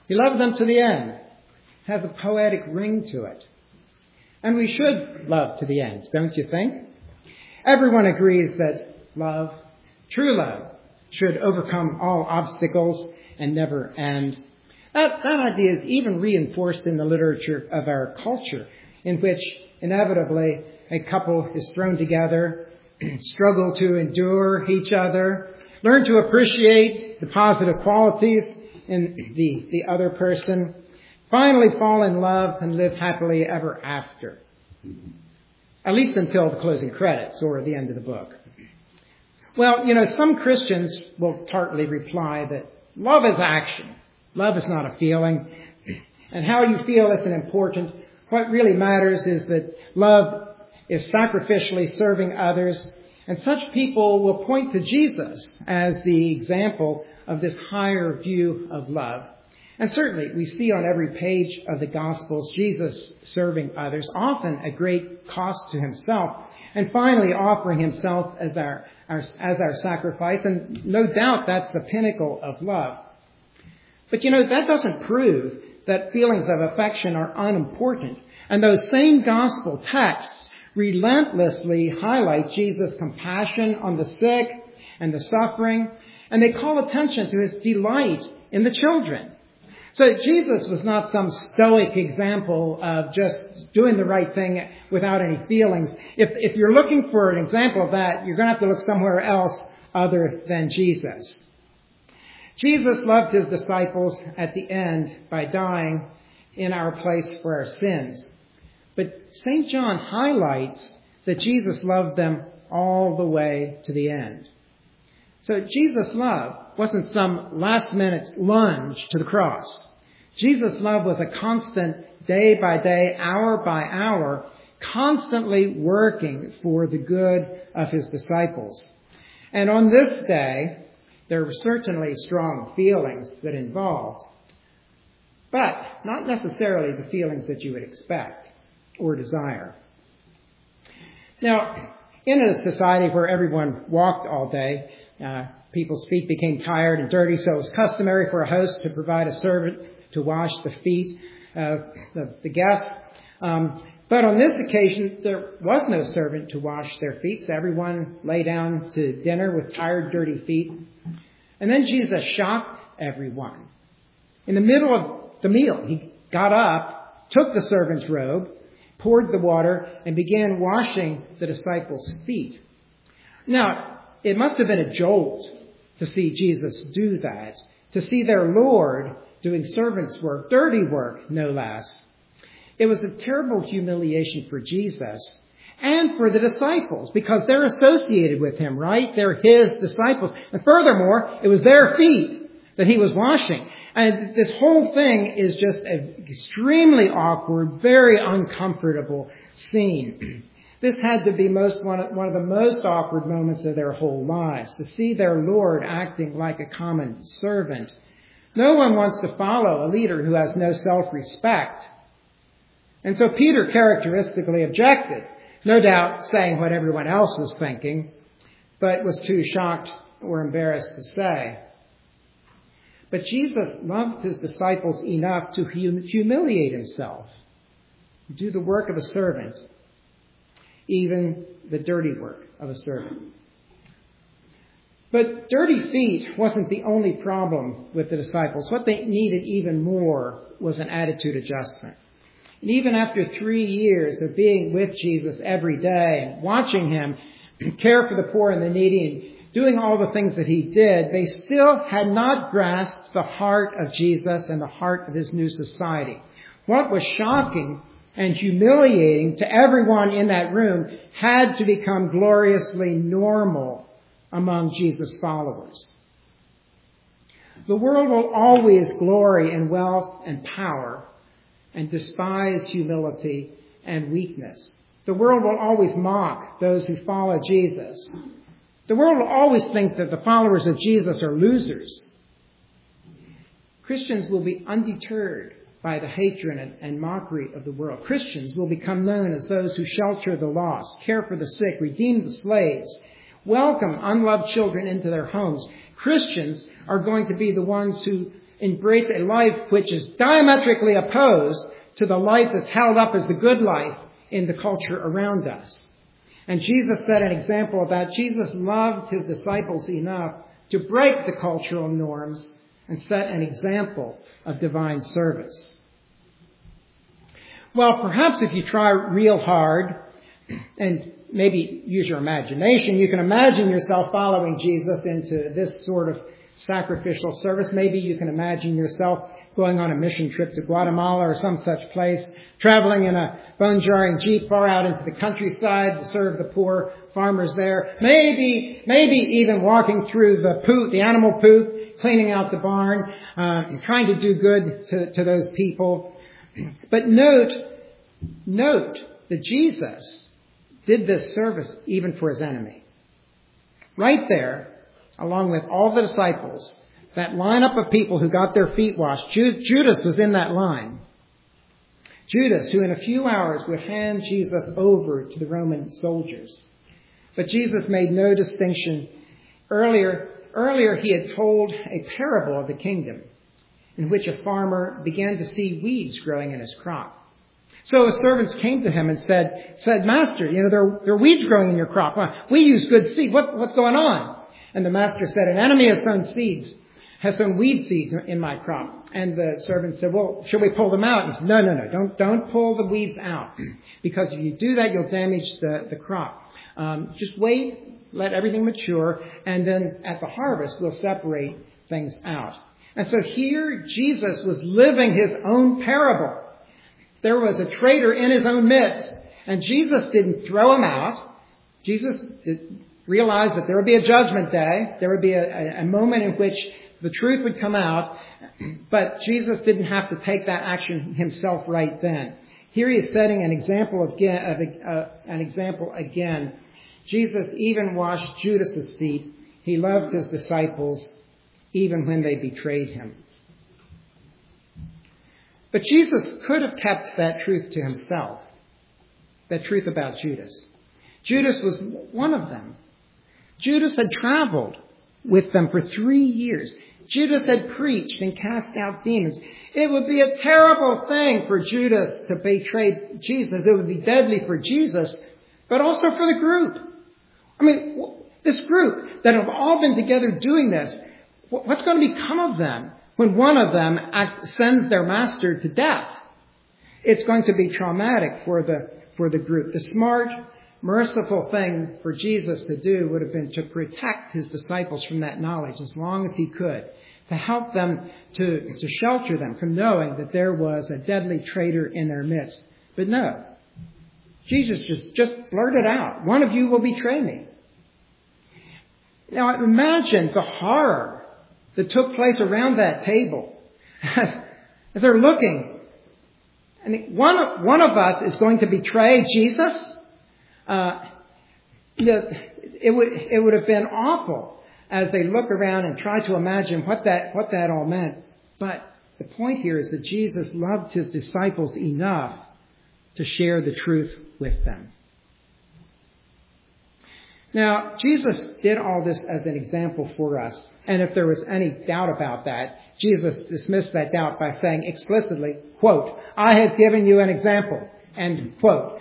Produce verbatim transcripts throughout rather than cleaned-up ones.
He loved them to the end. It has a poetic ring to it. And we should love to the end, don't you think? Everyone agrees that love, true love, should overcome all obstacles and never end. That, that idea is even reinforced in the literature of our culture, in which inevitably a couple is thrown together, struggle to endure each other, learn to appreciate the positive qualities in the, the other person, finally fall in love and live happily ever after. At least until the closing credits or the end of the book. Well, you know, some Christians will tartly reply that love is action. Love is not a feeling. And how you feel isn't important. What really matters is that love is sacrificially serving others. And such people will point to Jesus as the example of this higher view of love. And certainly we see on every page of the Gospels Jesus serving others, often at great cost to himself, and finally offering himself as our, our as our sacrifice. And no doubt that's the pinnacle of love. But you know, that doesn't prove that feelings of affection are unimportant. And those same Gospel texts relentlessly highlight Jesus' compassion on the sick and the suffering, and they call attention to his delight in the children. So Jesus was not some stoic example of just doing the right thing without any feelings. If, if you're looking for an example of that, you're going to have to look somewhere else other than Jesus. Jesus loved his disciples at the end by dying in our place for our sins. But Saint John highlights that Jesus loved them all the way to the end. So Jesus' love wasn't some last-minute lunge to the cross. Jesus' love was a constant, day by day, hour by hour, constantly working for the good of his disciples. And on this day, there were certainly strong feelings that involved, but not necessarily the feelings that you would expect or desire. Now, in a society where everyone walked all day, uh, people's feet became tired and dirty, so it was customary for a host to provide a servant to wash the feet of the, the guests. Um, but on this occasion, there was no servant to wash their feet, so everyone lay down to dinner with tired, dirty feet. And then Jesus shocked everyone. In the middle of the meal, he got up, took the servant's robe, poured the water, and began washing the disciples' feet. Now, it must have been a jolt to see Jesus do that, to see their Lord doing servant's work, dirty work, no less. It was a terrible humiliation for Jesus and for the disciples, because they're associated with him, right? They're his disciples. And furthermore, it was their feet that he was washing. And this whole thing is just an extremely awkward, very uncomfortable scene. This had to be most one of, one of the most awkward moments of their whole lives, to see their Lord acting like a common servant. No one wants to follow a leader who has no self-respect. And so Peter characteristically objected, no doubt saying what everyone else was thinking, but was too shocked or embarrassed to say. But Jesus loved his disciples enough to hum- humiliate himself, do the work of a servant, even the dirty work of a servant. But dirty feet wasn't the only problem with the disciples. What they needed even more was an attitude adjustment. And even after three years of being with Jesus every day and watching him care for the poor and the needy and doing all the things that he did, they still had not grasped the heart of Jesus and the heart of his new society. What was shocking and humiliating to everyone in that room had to become gloriously normal among Jesus' followers. The world will always glory in wealth and power and despise humility and weakness. The world will always mock those who follow Jesus. The world will always think that the followers of Jesus are losers. Christians will be undeterred by the hatred and, and mockery of the world. Christians will become known as those who shelter the lost, care for the sick, redeem the slaves, welcome unloved children into their homes. Christians are going to be the ones who embrace a life which is diametrically opposed to the life that's held up as the good life in the culture around us. And Jesus set an example of that. Jesus loved his disciples enough to break the cultural norms and set an example of divine service. Well, perhaps if you try real hard and maybe use your imagination, you can imagine yourself following Jesus into this sort of sacrificial service. Maybe you can imagine yourself going on a mission trip to Guatemala or some such place, traveling in a bone-jarring jeep far out into the countryside to serve the poor farmers there. Maybe, maybe even walking through the poop, the animal poop, cleaning out the barn, uh, and trying to do good to, to those people. But note, note that Jesus did this service even for his enemy. Right there, along with all the disciples, that lineup of people who got their feet washed, Judas was in that line. Judas, who in a few hours would hand Jesus over to the Roman soldiers. But Jesus made no distinction. Earlier, earlier he had told a parable of the kingdom in which a farmer began to see weeds growing in his crop. So his servants came to him and said, said, Master, you know, there, there are weeds growing in your crop. Well, we use good seed. What, what's going on? And the master said, an enemy has sown seeds, has sown weed seeds in my crop. And the servant said, well, should we pull them out? And he said, no, no, no, don't, don't pull the weeds out. Because if you do that, you'll damage the, the crop. Um, just wait, let everything mature, and then at the harvest, we'll separate things out. And so here, Jesus was living his own parable. There was a traitor in his own midst, and Jesus didn't throw him out. Jesus realized that there would be a judgment day. There would be a, a moment in which the truth would come out, but Jesus didn't have to take that action himself right then. Here he is setting an example again, of, uh, an example again. Jesus even washed Judas's feet. He loved his disciples even when they betrayed him. But Jesus could have kept that truth to himself, that truth about Judas. Judas was one of them. Judas had traveled with them for three years. Judas had preached and cast out demons. It would be a terrible thing for Judas to betray Jesus. It would be deadly for Jesus, but also for the group. I mean, this group that have all been together doing this, what's going to become of them when one of them sends their master to death? It's going to be traumatic for the, for the group. The smart, merciful thing for Jesus to do would have been to protect his disciples from that knowledge as long as he could, to help them, to, to shelter them from knowing that there was a deadly traitor in their midst. But no, Jesus just, just blurted out, one of you will betray me. Now imagine the horror that took place around that table as they're looking. And one, one of us is going to betray Jesus. Uh, you know, it would it would have been awful as they look around and try to imagine what that what that all meant. But the point here is that Jesus loved his disciples enough to share the truth with them. Now, Jesus did all this as an example for us. And if there was any doubt about that, Jesus dismissed that doubt by saying explicitly, quote, I have given you an example, end quote.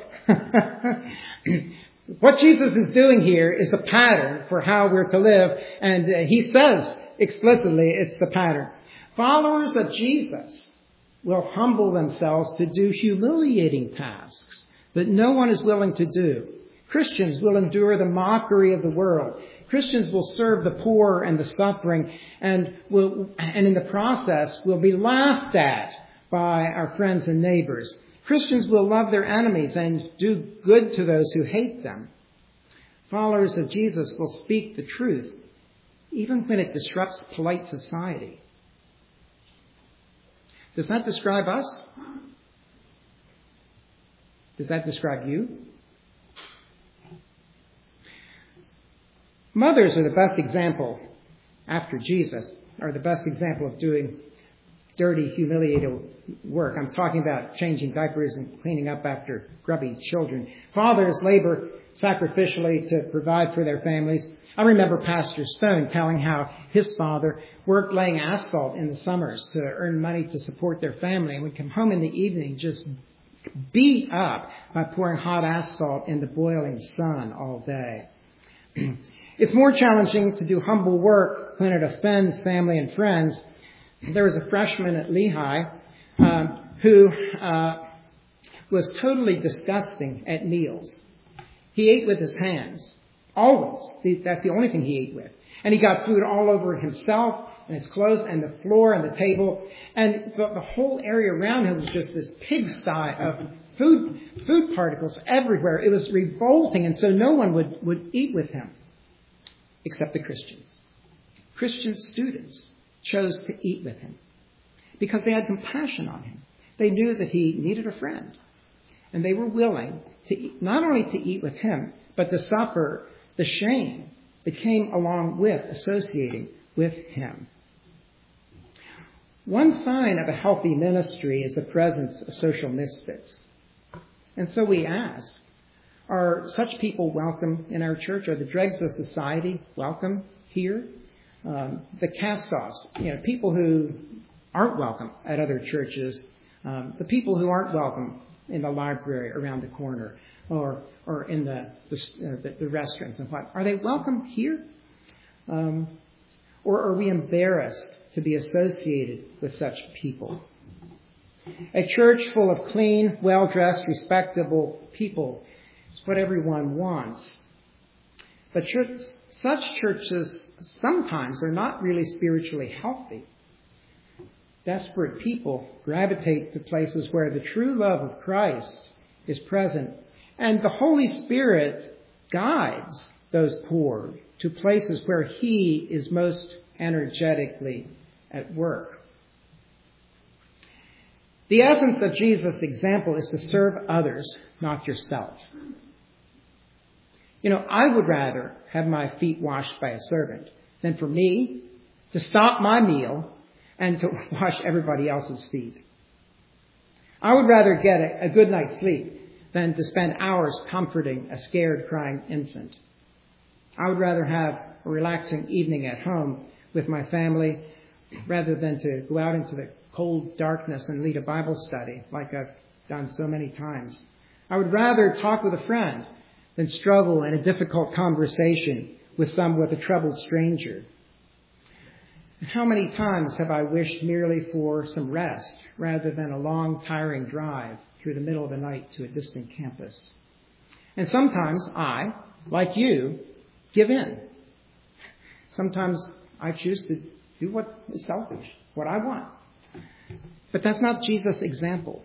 What Jesus is doing here is the pattern for how we're to live. And uh, he says explicitly it's the pattern. Followers of Jesus will humble themselves to do humiliating tasks that no one is willing to do. Christians will endure the mockery of the world. Christians will serve the poor and the suffering, and will, and in the process will be laughed at by our friends and neighbors. Christians will love their enemies and do good to those who hate them. Followers of Jesus will speak the truth, even when it disrupts polite society. Does that describe us? Does that describe you? Mothers are the best example, after Jesus, are the best example of doing dirty, humiliating work. I'm talking about changing diapers and cleaning up after grubby children. Fathers labor sacrificially to provide for their families. I remember Pastor Stone telling how his father worked laying asphalt in the summers to earn money to support their family, and would come home in the evening just beat up by pouring hot asphalt in the boiling sun all day. It's more challenging to do humble work when it offends family and friends. There was a freshman at Lehigh um, who uh, was totally disgusting at meals. He ate with his hands. Always. That's the only thing he ate with. And he got food all over himself and his clothes and the floor and the table. And the, the whole area around him was just this pigsty of food food particles everywhere. It was revolting. And so no one would, would eat with him except the Christians. Christian students chose to eat with him because they had compassion on him. They knew that he needed a friend. And they were willing to eat, not only to eat with him, but to suffer the shame that came along with associating with him. One sign of a healthy ministry is the presence of social misfits. And so we ask, are such people welcome in our church? Are the dregs of society welcome here? Um, the cast-offs, you know, people who aren't welcome at other churches, um, the people who aren't welcome in the library around the corner, or or in the the, uh, the, the restaurants and what. Are they welcome here? Um, or are we embarrassed to be associated with such people? A church full of clean, well-dressed, respectable people is what everyone wants. But church, such churches sometimes are not really spiritually healthy. Desperate people gravitate to places where the true love of Christ is present. And the Holy Spirit guides those poor to places where He is most energetically at work. The essence of Jesus' example is to serve others, not yourself. You know, I would rather have my feet washed by a servant than for me to stop my meal and to wash everybody else's feet. I would rather get a, a good night's sleep than to spend hours comforting a scared, crying infant. I would rather have a relaxing evening at home with my family rather than to go out into the cold darkness and lead a Bible study like I've done so many times. I would rather talk with a friend than struggle in a difficult conversation with some with a troubled stranger. And how many times have I wished merely for some rest rather than a long, tiring drive through the middle of the night to a distant campus? And sometimes I, like you, give in. Sometimes I choose to do what is selfish, what I want. But that's not Jesus' example.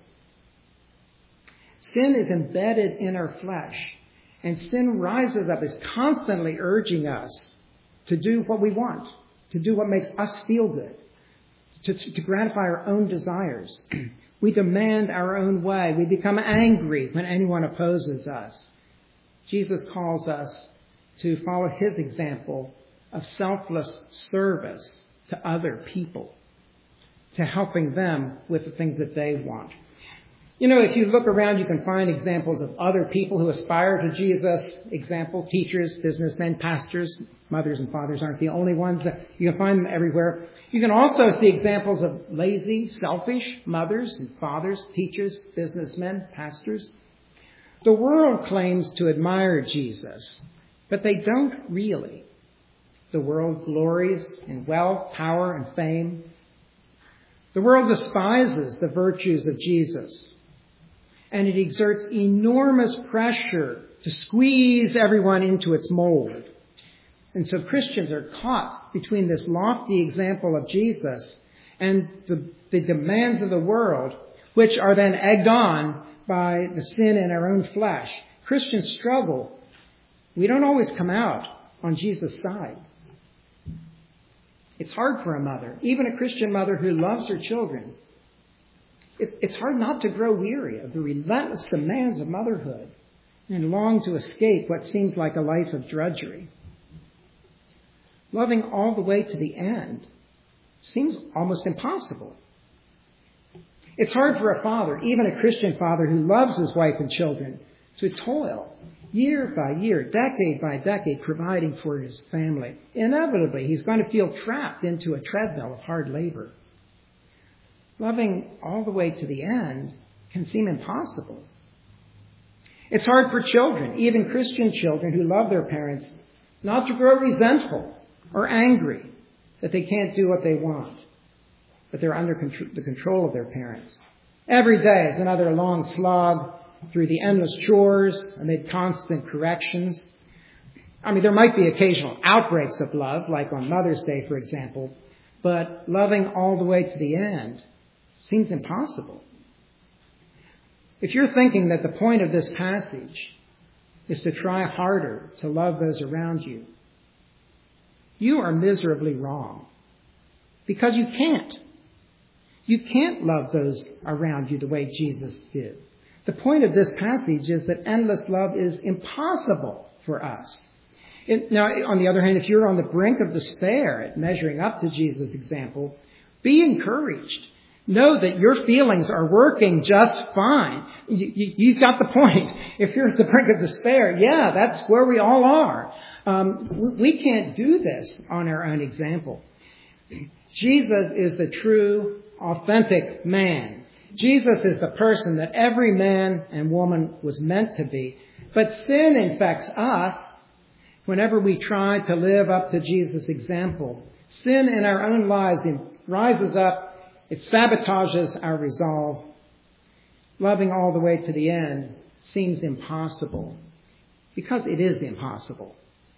Sin is embedded in our flesh, and sin rises up, is constantly urging us to do what we want, to do what makes us feel good, to, to gratify our own desires. We demand our own way. We become angry when anyone opposes us. Jesus calls us to follow His example of selfless service to other people, to helping them with the things that they want. You know, if you look around, you can find examples of other people who aspire to Jesus' example. Teachers, businessmen, pastors, mothers and fathers aren't the only ones. That you can find them everywhere. You can also see examples of lazy, selfish mothers and fathers, teachers, businessmen, pastors. The world claims to admire Jesus, but they don't really. The world glories in wealth, power, and fame. The world despises the virtues of Jesus, and it exerts enormous pressure to squeeze everyone into its mold. And so Christians are caught between this lofty example of Jesus and the, the demands of the world, which are then egged on by the sin in our own flesh. Christians struggle. We don't always come out on Jesus' side. It's hard for a mother, even a Christian mother who loves her children. It's, it's hard not to grow weary of the relentless demands of motherhood and long to escape what seems like a life of drudgery. Loving all the way to the end seems almost impossible. It's hard for a father, even a Christian father who loves his wife and children, to toil year by year, decade by decade, providing for his family. Inevitably, he's going to feel trapped into a treadmill of hard labor. Loving all the way to the end can seem impossible. It's hard for children, even Christian children who love their parents, not to grow resentful or angry that they can't do what they want, but they're under the control of their parents. Every day is another long slog through the endless chores amid constant corrections. I mean, there might be occasional outbreaks of love, like on Mother's Day, for example, but loving all the way to the end seems impossible. If you're thinking that the point of this passage is to try harder to love those around you, you are miserably wrong, because you can't. You can't love those around you the way Jesus did. The point of this passage is that endless love is impossible for us. It, now, on the other hand, if you're on the brink of despair at measuring up to Jesus' example, be encouraged. Know that your feelings are working just fine. You, you, you've got the point. If you're at the brink of despair, yeah, that's where we all are. Um, we, we can't do this on our own example. Jesus is the true, authentic man. Jesus is the person that every man and woman was meant to be. But sin infects us whenever we try to live up to Jesus' example. Sin in our own lives rises up. It sabotages our resolve. Loving all the way to the end seems impossible, because it is impossible.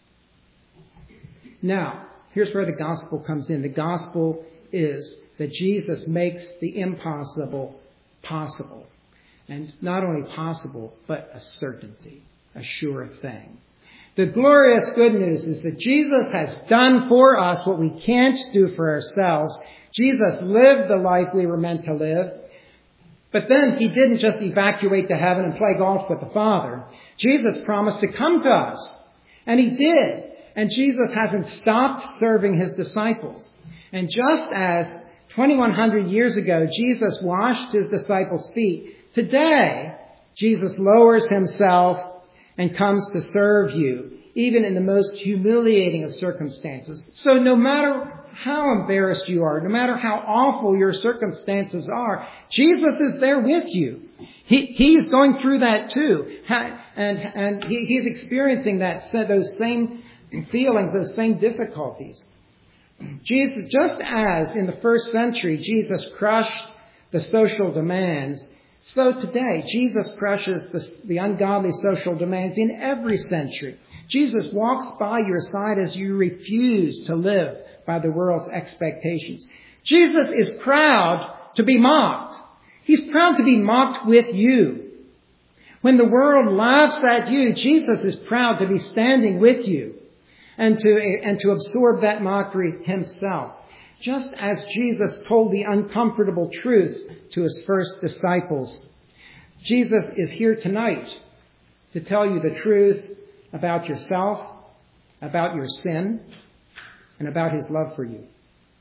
Now, here's where the gospel comes in. The gospel is that Jesus makes the impossible possible. And not only possible, but a certainty, a sure thing. The glorious good news is that Jesus has done for us what we can't do for ourselves. Jesus lived the life we were meant to live. But then he didn't just evacuate to heaven and play golf with the Father. Jesus promised to come to us. And he did. And Jesus hasn't stopped serving his disciples. And just as twenty-one hundred years ago, Jesus washed his disciples' feet, today, Jesus lowers himself and comes to serve you, even in the most humiliating of circumstances. So no matter how embarrassed you are, no matter how awful your circumstances are, Jesus is there with you. He, he's going through that too. And, and he, he's experiencing that, those same feelings, those same difficulties. Jesus, just as in the first century, Jesus crushed the social demands, so today, Jesus crushes the, the ungodly social demands in every century. Jesus walks by your side as you refuse to live by the world's expectations. Jesus is proud to be mocked. He's proud to be mocked with you. When the world laughs at you, Jesus is proud to be standing with you and to, and to absorb that mockery himself. Just as Jesus told the uncomfortable truth to his first disciples, Jesus is here tonight to tell you the truth about yourself, about your sin, and about his love for you.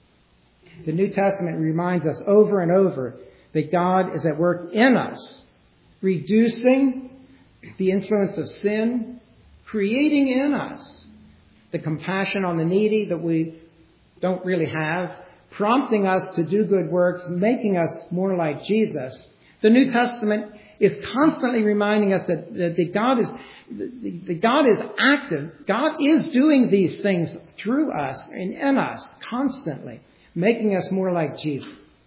The New Testament reminds us over and over that God is at work in us, reducing the influence of sin, creating in us the compassion on the needy that we don't really have, prompting us to do good works, making us more like Jesus. The New Testament is constantly reminding us that, that, that God is that God is active. God is doing these things through us and in us constantly, making us more like Jesus.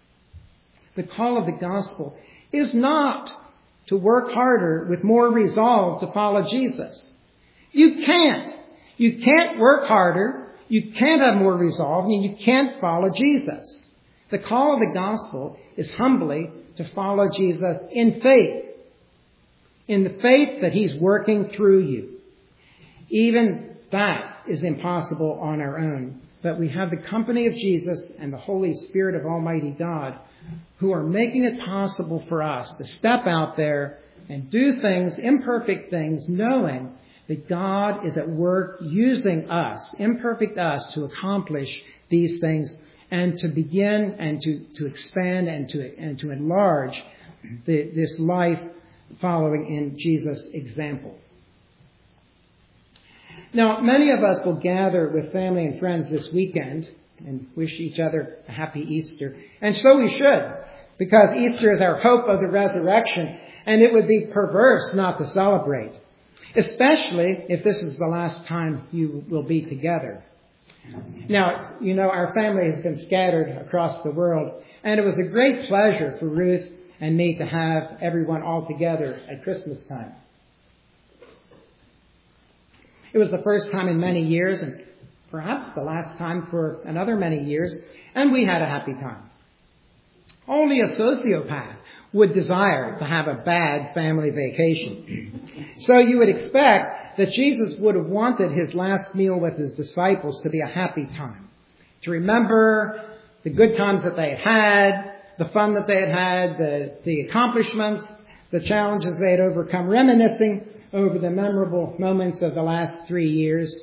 The call of the gospel is not to work harder with more resolve to follow Jesus. You can't. You can't work harder. You can't have more resolve, and you can't follow Jesus. The call of the gospel is humbly to follow Jesus in faith, in the faith that he's working through you. Even that is impossible on our own, but we have the company of Jesus and the Holy Spirit of Almighty God who are making it possible for us to step out there and do things, imperfect things, knowing that God is at work using us, imperfect us, to accomplish these things and to begin and to, to expand and to, and to enlarge the, this life following in Jesus' example. Now, many of us will gather with family and friends this weekend and wish each other a happy Easter. And so we should, because Easter is our hope of the resurrection, and it would be perverse not to celebrate, especially if this is the last time you will be together. Now, you know, our family has been scattered across the world, and it was a great pleasure for Ruth and me to have everyone all together at Christmas time. It was the first time in many years, and perhaps the last time for another many years, and we had a happy time. Only a sociopath would desire to have a bad family vacation. So you would expect that Jesus would have wanted his last meal with his disciples to be a happy time, to remember the good times that they had had, the fun that they had had, the, the accomplishments, the challenges they had overcome, reminiscing over the memorable moments of the last three years.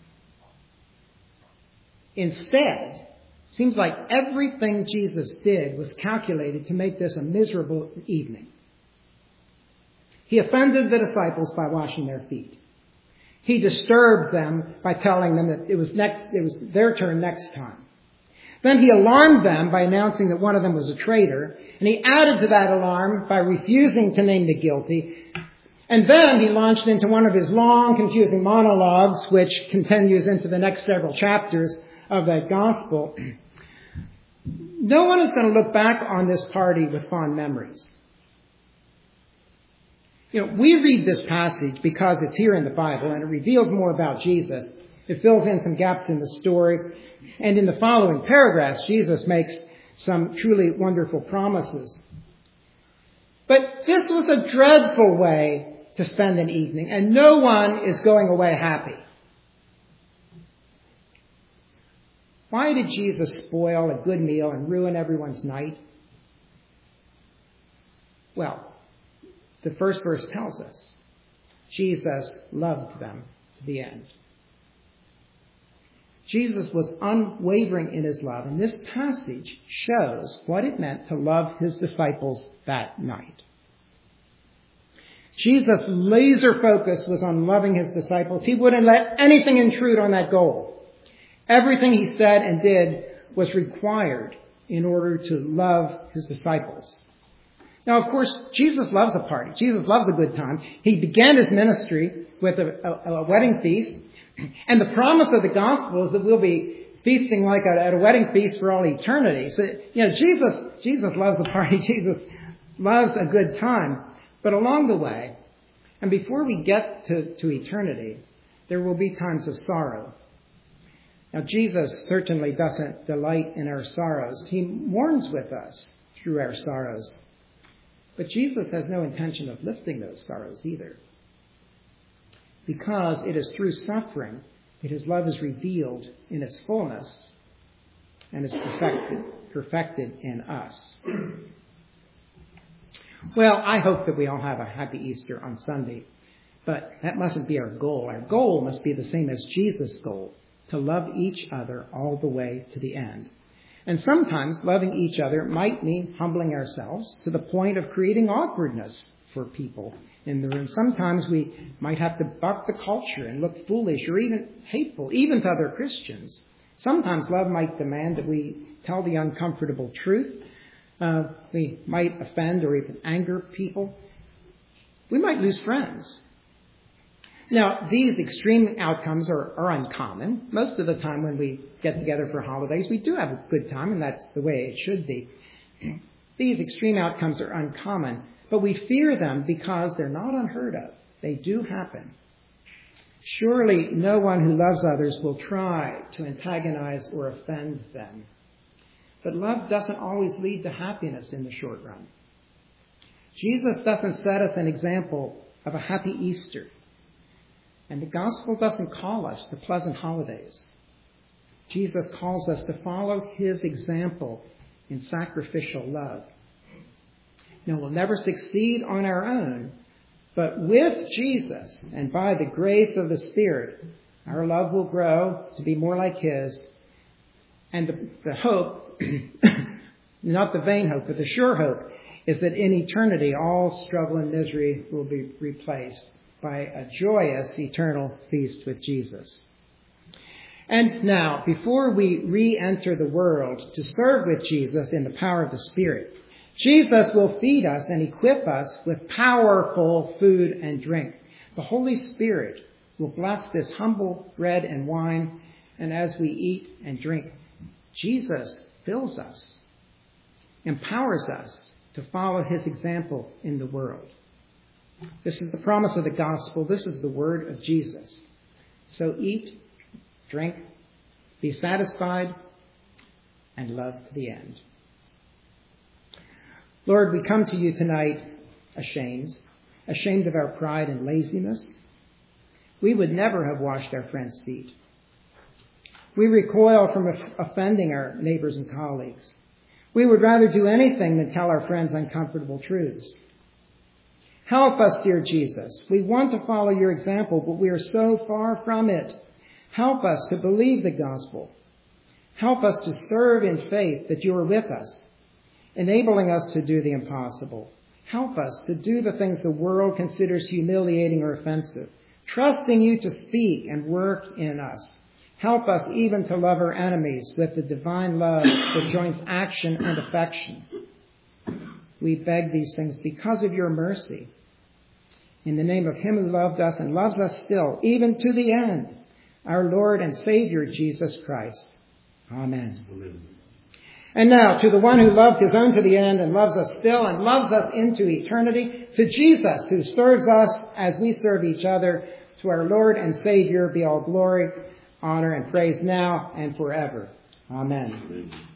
Instead, it seems like everything Jesus did was calculated to make this a miserable evening. He offended the disciples by washing their feet. He disturbed them by telling them that it was next, it was their turn next time. Then he alarmed them by announcing that one of them was a traitor, and he added to that alarm by refusing to name the guilty. And then he launched into one of his long, confusing monologues, which continues into the next several chapters of that gospel. No one is going to look back on this party with fond memories. You know, we read this passage because it's here in the Bible and it reveals more about Jesus. It fills in some gaps in the story. And in the following paragraphs, Jesus makes some truly wonderful promises. But this was a dreadful way to spend an evening, and no one is going away happy. Why did Jesus spoil a good meal and ruin everyone's night? Well, the first verse tells us Jesus loved them to the end. Jesus was unwavering in his love, and this passage shows what it meant to love his disciples that night. Jesus' laser focus was on loving his disciples. He wouldn't let anything intrude on that goal. Everything he said and did was required in order to love his disciples. Now, of course, Jesus loves a party. Jesus loves a good time. He began his ministry with a, a, a wedding feast. And the promise of the gospel is that we'll be feasting like a, at a wedding feast for all eternity. So, you know, Jesus, Jesus loves a party. Jesus loves a good time. But along the way, and before we get to, to eternity, there will be times of sorrow. Now, Jesus certainly doesn't delight in our sorrows. He mourns with us through our sorrows. But Jesus has no intention of lifting those sorrows either. Because it is through suffering that his love is revealed in its fullness and is perfected, perfected in us. Well, I hope that we all have a happy Easter on Sunday, but that mustn't be our goal. Our goal must be the same as Jesus' goal, to love each other all the way to the end. And sometimes loving each other might mean humbling ourselves to the point of creating awkwardness for people in the room. Sometimes we might have to buck the culture and look foolish or even hateful, even to other Christians. Sometimes love might demand that we tell the uncomfortable truth. Uh, we might offend or even anger people. We might lose friends. Now, these extreme outcomes are, are uncommon. Most of the time when we get together for holidays, we do have a good time, and that's the way it should be. These extreme outcomes are uncommon, but we fear them because they're not unheard of. They do happen. Surely no one who loves others will try to antagonize or offend them. But love doesn't always lead to happiness in the short run. Jesus doesn't set us an example of a happy Easter. And the gospel doesn't call us to pleasant holidays. Jesus calls us to follow his example in sacrificial love. Now, we'll never succeed on our own, but with Jesus and by the grace of the Spirit, our love will grow to be more like his. And the, the hope, not the vain hope, but the sure hope, is that in eternity all struggle and misery will be replaced. by a joyous eternal feast with Jesus. And now, before we re-enter the world to serve with Jesus in the power of the Spirit, Jesus will feed us and equip us with powerful food and drink. The Holy Spirit will bless this humble bread and wine, and as we eat and drink, Jesus fills us, empowers us to follow his example in the world. This is the promise of the gospel. This is the word of Jesus. So eat, drink, be satisfied, and love to the end. Lord, we come to you tonight ashamed, ashamed of our pride and laziness. We would never have washed our friends' feet. We recoil from offending our neighbors and colleagues. We would rather do anything than tell our friends uncomfortable truths. Help us, dear Jesus. We want to follow your example, but we are so far from it. Help us to believe the gospel. Help us to serve in faith that you are with us, enabling us to do the impossible. Help us to do the things the world considers humiliating or offensive, trusting you to speak and work in us. Help us even to love our enemies with the divine love that joins action and affection. We beg these things because of your mercy. In the name of him who loved us and loves us still, even to the end, our Lord and Savior, Jesus Christ. Amen. Amen. And now, to the one who loved his own to the end and loves us still and loves us into eternity, to Jesus who serves us as we serve each other, to our Lord and Savior be all glory, honor, and praise now and forever. Amen. Amen.